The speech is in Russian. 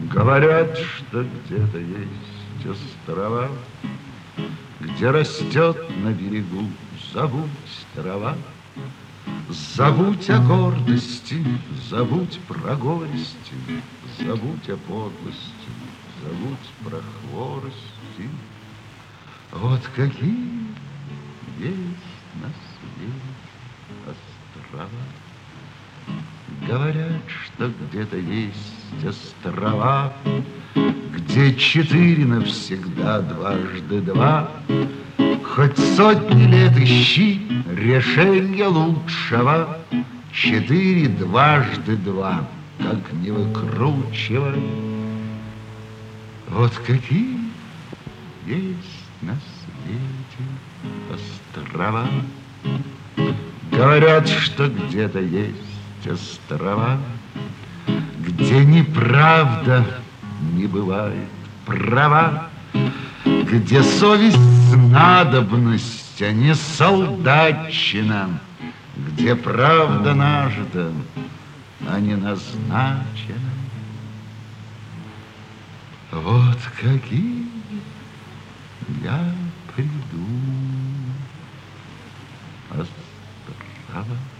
Говорят, что где-то есть острова, где растет на берегу забудь трава. Забудь о гордости, забудь про горести, забудь о подлости, забудь про хворости. Вот какие есть на свете острова. Говорят, что где-то есть острова, где 4 навсегда, дважды 2. Хоть сотни лет ищи решения лучшего, 4 дважды 2, как не выкручивай. Вот какие есть на свете острова. Говорят, что где-то есть острова, где неправда не бывает права, где совесть надобность, а не солдатчина, где правда нажита, а не назначена. Вот какие я приду острова.